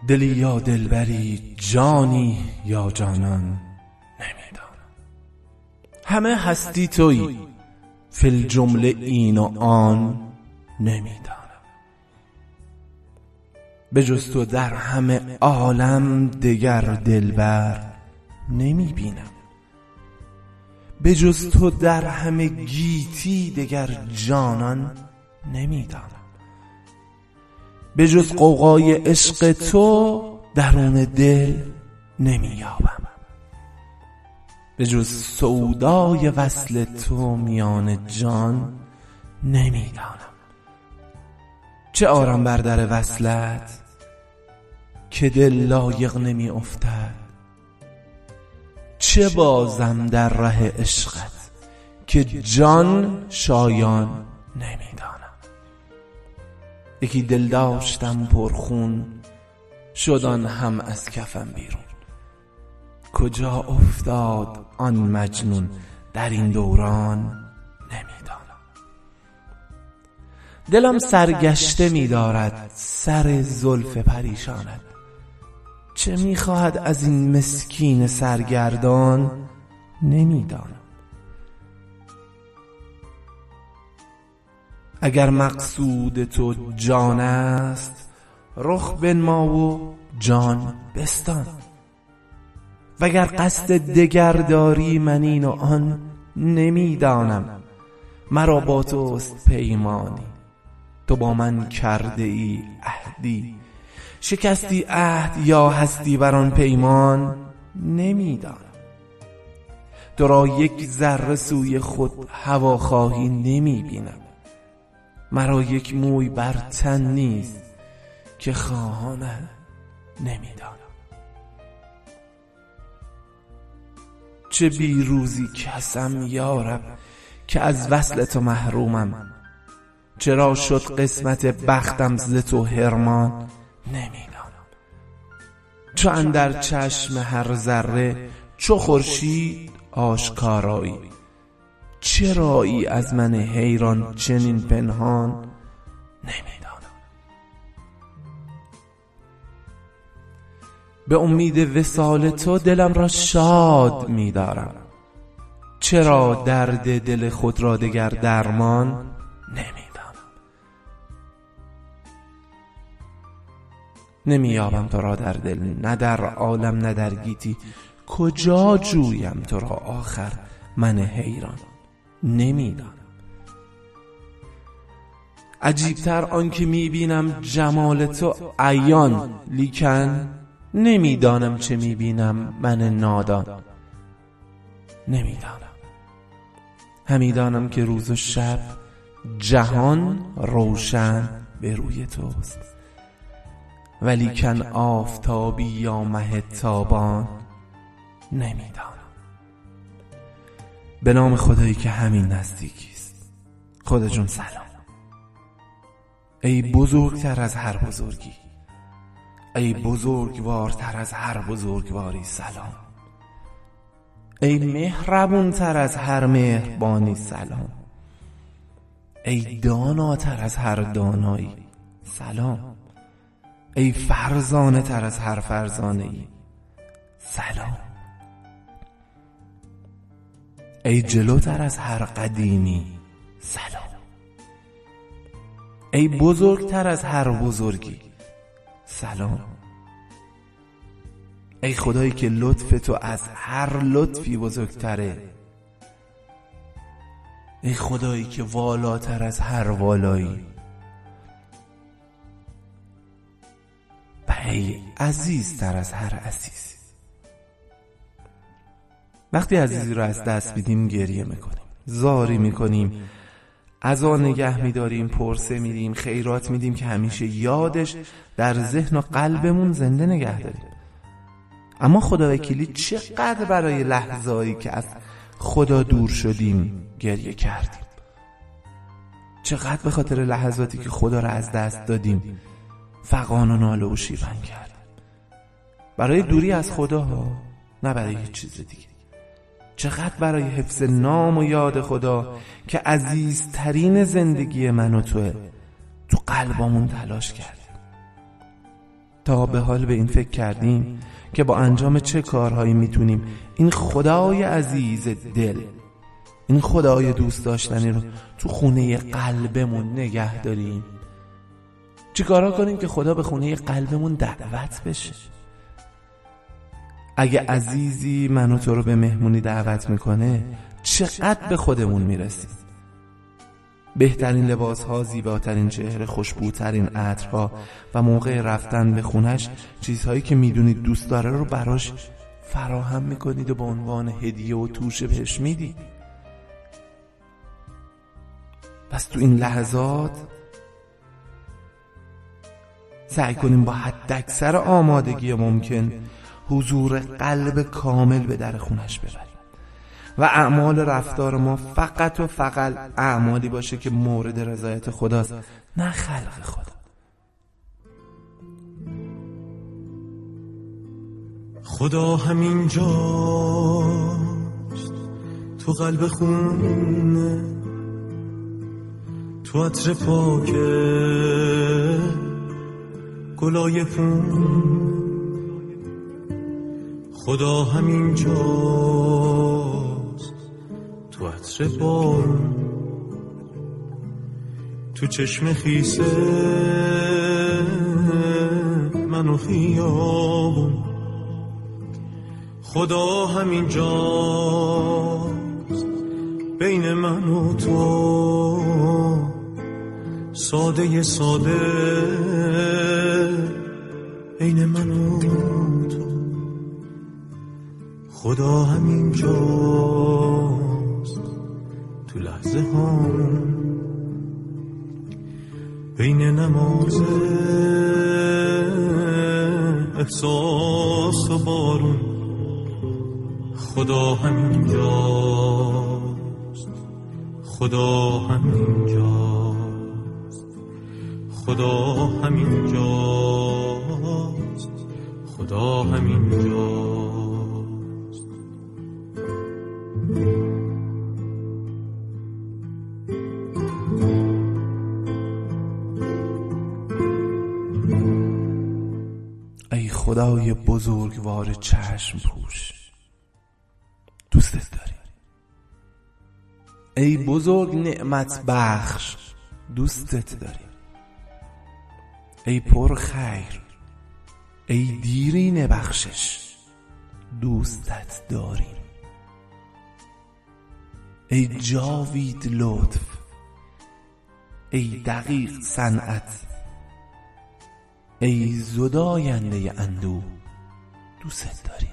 دلی یا دلبری، جانی یا جانان نمیدانم. همه هستی تویی، فی الجمله این و آن نمیدانم. به جز تو در همه عالم دگر دلبر نمیبینم. به جز تو در همه گیتی دگر جانان نمیدانم. به جز غوغای عشق تو درون دل نمییابم. به جز سودای وصل تو میان جان نمیدانم. چه آرم بر در وصلت که دل لایق نمی افتد؟ چه بازم در ره عشقت که جان شایان نمیدانم. یکی دل داشتم پرخون، شد آن هم از کفم بیرون. کجا افتاد آن مجنون در این دوران نمیدانم. دلم سرگشته می‌دارد سر زلف پریشانت. چه می‌خواهد از این مسکین سرگردان نمیدانم. اگر مقصود تو جان است، رخ بنما و جان بستان. وگر قصد دگر داری من این و آن نمیدانم. مرا با توست پیمانی، تو با من کرده ای عهدی. شکستی عهد یا هستی بر آن پیمان نمیدانم. تو را یک ذره سوی خود هواخواهی نمیبینم. مرا یک موی بر تن نیست که خواهانه نمیدانم. چه بیروزی کسم یارب که از وصل تو محرومم. چرا شد قسمت بختم ز تو حرمان نمیدانم. چو اندر چشم هر ذره چو خورشید آشکارایی. چرایی از من حیران چنین پنهان نمیدانم. به امید وصال تو دلم را شاد می‌دارم. چرا درد دل خود را دگر درمان نمی‌دانم. نمی‌یابم تو را در دل، نه در عالم نه در گیتی. کجا جویم تو را آخر من حیران نمیدانم. عجیبتر آن که میبینم جمال تو عیان، لیکن نمیدانم چه میبینم من نادان نمیدانم. همیدانم که روز و شب جهان روشن به روی توست، ولیکن آفتابی یا مه تابان نمیدانم. به نام خدایی که همین نزدیکیست. خدا جون سلام. ای بزرگتر از هر بزرگی، ای بزرگوارتر از هر بزرگواری سلام. ای مهربونتر از هر مهربانی سلام. ای داناتر از هر دانایی سلام. ای فرزانه تر از هر فرزانه‌ای سلام. ای جلوتر از هر قدیمی سلام. ای بزرگتر از هر بزرگی سلام. ای خدایی که لطف تو از هر لطفی بزرگتره. ای خدایی که والاتر از هر والایی. و ای عزیزتر از هر عزیزی. وقتی عزیزی رو از دست میدیم گریه میکنیم، زاری میکنیم، از آن نگه میداریم، پرسه میدیم، خیرات میدیم که همیشه یادش در ذهن و قلبمون زنده نگه داریم. اما خداوکیلی چقدر برای لحظه‌ای که از خدا دور شدیم گریه کردیم. چقدر به خاطر لحظاتی که خدا رو از دست دادیم فغان و ناله و شیون کردیم. برای دوری از خدا ها، نه برای هیچ چیز دیگه. چقدر برای حفظ نام و یاد خدا که عزیزترین زندگی من و توه تو قلبمون تلاش کردیم. تا به حال به این فکر کردیم که با انجام چه کارهایی میتونیم این خدای عزیز دل، این خدای دوست داشتنی رو تو خونه قلبمون نگه داریم؟ چی کارا کنیم که خدا به خونه قلبمون دعوت بشه؟ اگه عزیزی منو تو رو به مهمونی دعوت میکنه، چقدر به خودمون میرسیم؟ بهترین لباس ها، زیباترین چهره، خوشبوترین عطرها و موقع رفتن به خونش چیزهایی که میدونید دوست داره رو براش فراهم میکنید و به عنوان هدیه و توشه بهش میدید. پس تو این لحظات سعی کنیم با حداکثر آمادگی ممکن حضور قلب کامل به در خونش ببریم و اعمال رفتار ما فقط و فقط اعمالی باشه که مورد رضایت خداست، نه خلق خدا. خدا همین جاست، تو قلب خونه، تو عطر پاک گلای خون. خدا همین جاست، تو عطر بارون، تو چشم خیسه من و خیابون. خدا همین جاست، بین من و تو، ساده ساده بین من و تو. خدا همین جاست، تو لحظه ها بین نماز احساس و بارون. خدا همین جاست، خدا همین جاست، خدا همین جاست، خدا همین جاست. ای خدای بزرگوار چشم پوش، دوستت داریم. ای بزرگ نعمت بخش، دوستت داریم. ای پر خیر، ای دیرین بخشش، دوستت داریم. ای جاوید لطف، ای دقیق صنعت، ای زداینده اندوه، دوستت داریم.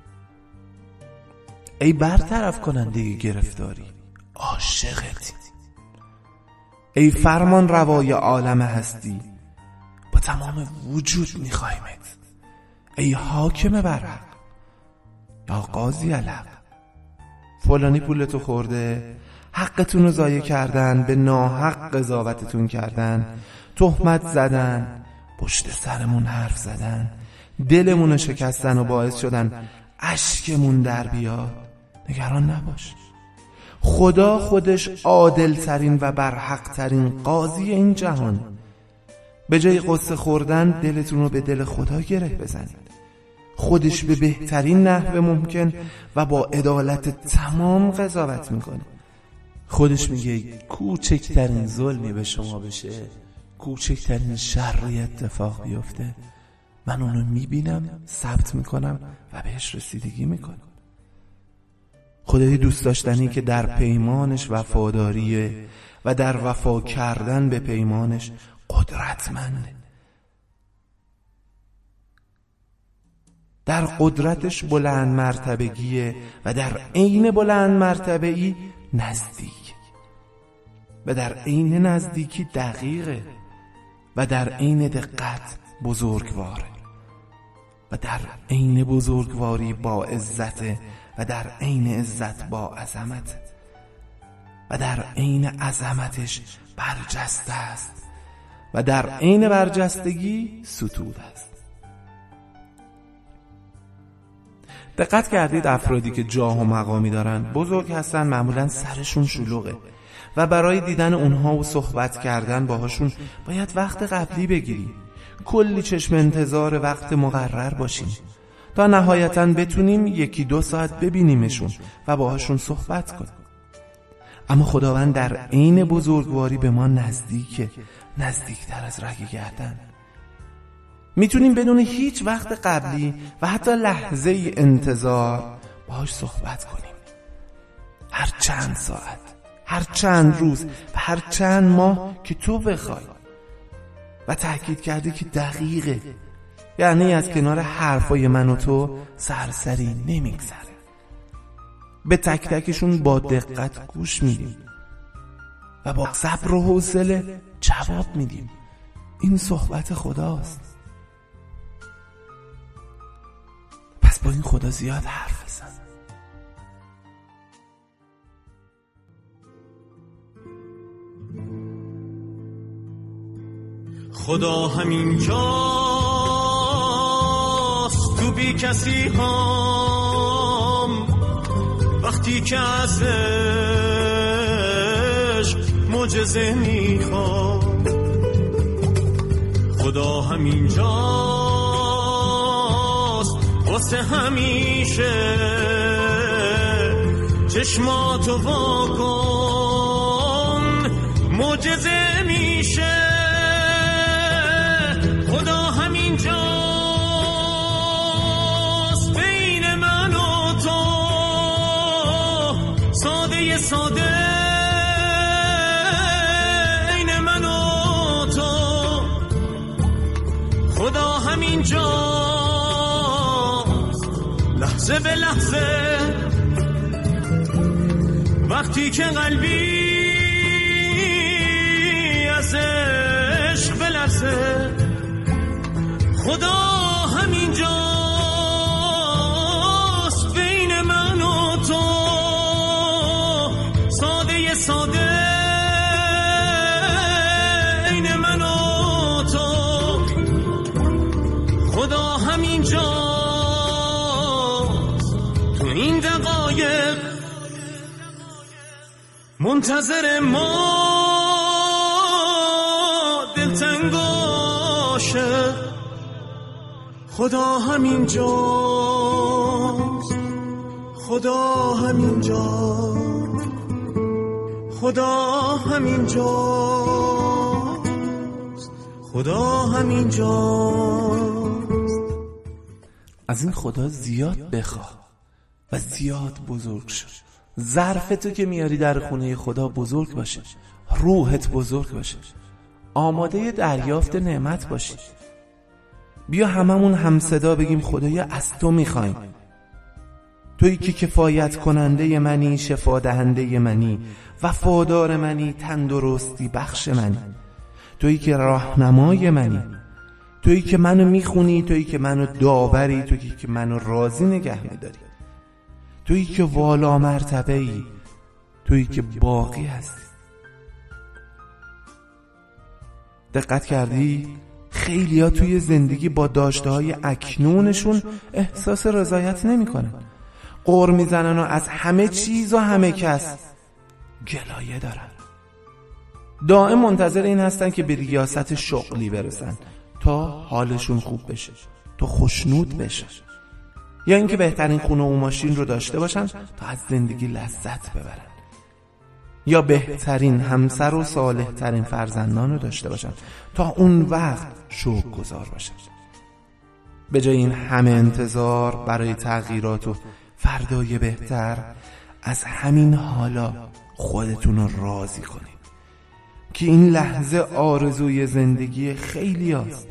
ای برطرف کننده گرفتاری، عاشقت. ای فرمان روای عالم هستی، با تمام وجود میخوایمت. ای حاکم بر حق، یا قاضی الحق. فلانی پولتو خورده، حقتون رو ضایع کردن، به ناحق قضاوتتون کردن، تهمت زدن، پشت سرمون حرف زدن، دلمون رو شکستن و باعث شدن اشکمون در بیاد. نگران نباش، خدا خودش عادل ترین و برحق ترین قاضی این جهان. به جای قصه خوردن دلتون رو به دل خدا گره بزنید. خودش به بهترین نحو ممکن و با عدالت تمام قضاوت میکنه. خودش میگه کوچکترین ظلمی به شما بشه، کوچکترین شری اتفاق بیفته، من اونو میبینم، ثبت میکنم و بهش رسیدگی میکنم. خدای دوست داشتنی که در پیمانش وفاداریه و در وفا کردن به پیمانش قدرتمنده. در قدرتش بلند مرتبگیه و در عین بلند مرتبه‌ای نزدیک و در عین نزدیکی دقیقه و در عین دقت بزرگواره و در عین بزرگواری با عزته و در عین عزت با عظمت و در عین عظمتش برجسته است و در عین برجستگی ستود است. دقت کردید افرادی که جاه و مقامی دارن، بزرگ هستن، معمولا سرشون شلوغه و برای دیدن اونها و صحبت کردن باهاشون باید وقت قبلی بگیری. کلی چشم انتظار وقت مقرر باشیم تا نهایتاً بتونیم 1-2 ساعت ببینیمشون و باهاشون صحبت کنیم. اما خداوند در عین بزرگواری به ما نزدیکه، نزدیکتر از رگ گردن. میتونیم بدون هیچ وقت قبلی و حتی لحظه انتظار باهاش صحبت کنیم. هر چند ساعت، هر چند روز و هر چند ماه که تو بخوای. و تأکید کرده که دقیقه، یعنی از کنار حرفای من و تو سرسری نمیگذره. به تک تکشون با دقت گوش میدیم و با صبر و حوصله جواب میدیم. این صحبت خداست. پس با این خدا زیاد حرف بزن. خدا همین جاست تو بی کسی هم، وقتی که از عشق معجزه میخوام. خدا همین جاست واسه همیشه، چشماتو واکن معجزه میشه. خدا همین جاست بین من و تو، ساده ساده عین من و تو. خدا همین جاست لحظه به لحظه، وقتی که قلبی از عشق بلرزه. خدا همین جاست بین من و تو، ساده ساده عین من و تو. خدا همین جاست تو این دقایق، منتظر ما دلتنگاشه. خدا همین جاست، خدا همین جاست، خدا همین جاست، خدا همین جاست. از این خدا زیاد بخواه و زیاد بزرگ شو. ظرف تو که میاری در خونه خدا بزرگ باشه، روحت بزرگ باشه، آماده دریافت نعمت باشی. بیا هممون همصدا بگیم خدایا از تو میخوایم. تویی که کفایت کننده منی، شفا دهنده منی، وفادار منی، تندرستی بخش منی. تویی که راهنمای منی، تویی که منو میخونی، تویی که منو داوری، تویی که منو راضی نگه میداری، تویی که والا مرتبه ای، تویی که باقی هستی. دقت کردی؟ خیلیا توی زندگی با داشته‌های اکنونشون احساس رضایت نمی‌کنن. غر میزنن و از همه چیز و همه کس گلایه دارن. دائم منتظر این هستن که به ریاست شغلی برسن تا حالشون خوب بشه، تا خوشنود بشه، یا اینکه بهترین خونه و ماشین رو داشته باشن تا از زندگی لذت ببرن، یا بهترین همسر و صالح ترین فرزندان رو داشته باشن تا اون وقت شکرگزار باشن. به جای این همه انتظار برای تغییرات و فردای بهتر، از همین حالا خودتون رو راضی کنید که این لحظه آرزوی زندگی خیلی هست.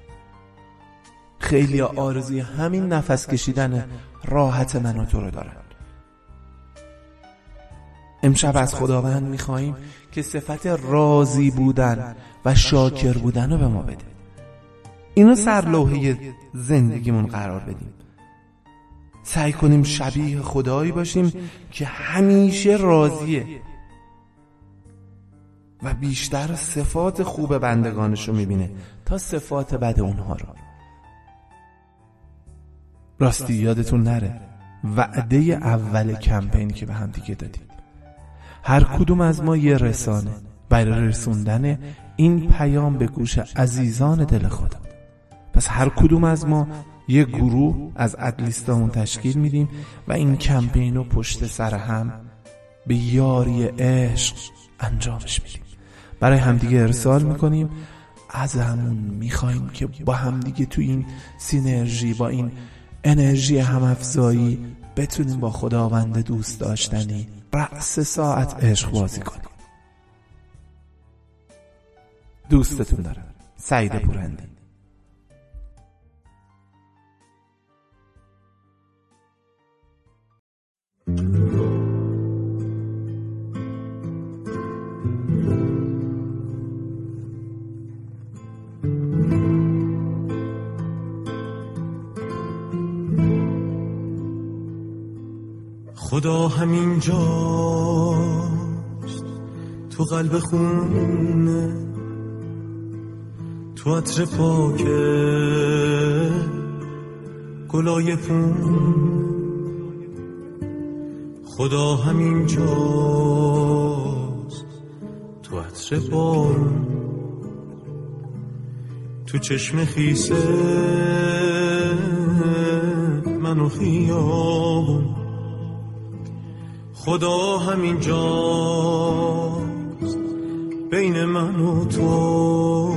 خیلی آرزوی همین نفس کشیدن راحت من و تو رو دارن. امشب از خداوند میخواییم که صفت راضی بودن و شاکر بودن رو به ما بده. اینو سرلوحه زندگیمون قرار بدیم. سعی کنیم شبیه خدایی باشیم که همیشه راضیه و بیشتر صفات خوب بندگانش رو میبینه تا صفات بد اونها رو. راستی یادتون نره وعده اول کمپینی که به هم دیگه دادیم، هر کدوم از ما یه رسانه برای رسوندن این پیام به گوش عزیزان دل خدا. پس هر کدوم از ما یه گروه از ادلیستامون تشکیل میدیم و این کمپین رو پشت سر هم به یاری عشق انجامش میدیم، برای همدیگه ارسال میکنیم، از همون میخوایم که با همدیگه تو این سینرژی، با این انرژی همافزایی بتونیم با خداوند دوست داشتنی رأس ساعت عشق بازی کنیم. دوستتون دارم. سعید پورندی. خدا همین جاست، تو قلب خونه، تو عطر پاک گلای پون. خدا همین جاست، تو عطر بارون، تو چشم خیسه من و خیابون. خدا همین جاست بین من و تو،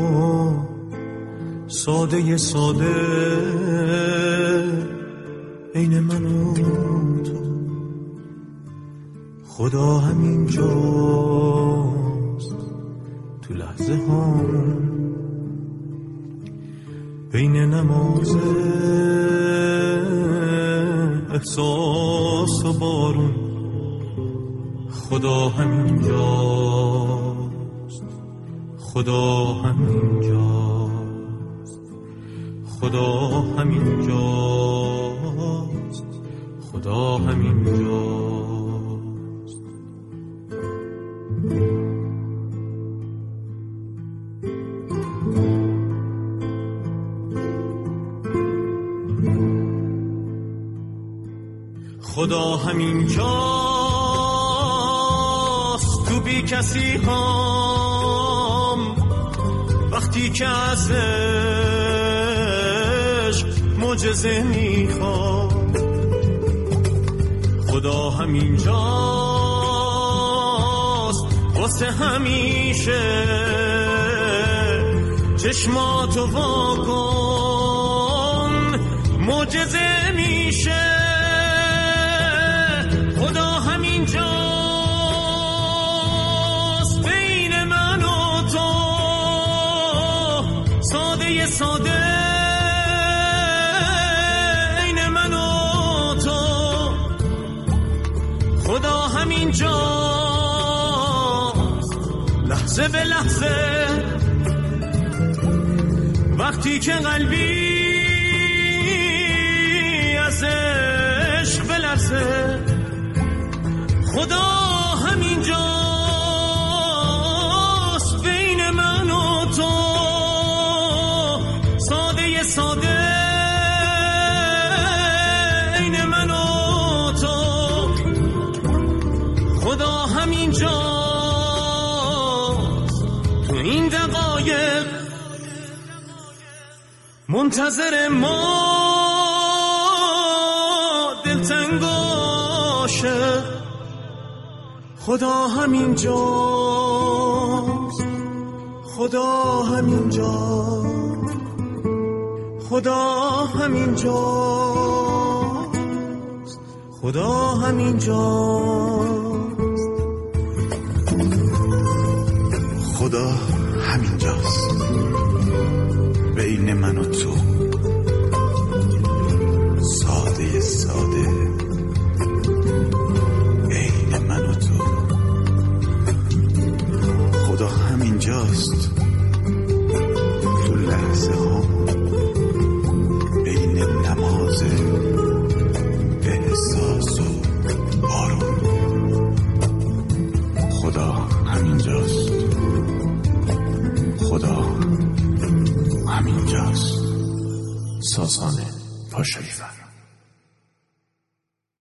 ساده ساده بین من و تو. خدا همین جاست تو لحظه هامون، بین نماز احساس و بارون. خدا همین جاست، خدا همین جاست، خدا همین جاست، خدا همین جاست. خدا همین جاست تو بی کسی هم، وقتی که از عشق معجزه میخوام. خدا همین جاست واسه همیشه، چشماتو واکن معجزه میشه. خدا همین جاست بین من و تو، ساده ساده بین من و تو. خدا همین جاست لحظه به لحظه، وقتی که قلبی از عشق بلرزه. خدا همین جاست بین من و تو، ساده ساده بین من و تو. خدا همین جاست تو این دقایق، منتظر ما دلتنگاشه. خدا همین جاست، خدا همین جاست، خدا همین جاست، خدا همین جاست. خدا همین جاست بین من و تو، ساده ساده بین من و تو. خدا همین جاست تو لحظه ها، بین نماز احساس و بارون. خدا همین جاست، خدا همین جاست. ساسان پاشایی‌فر.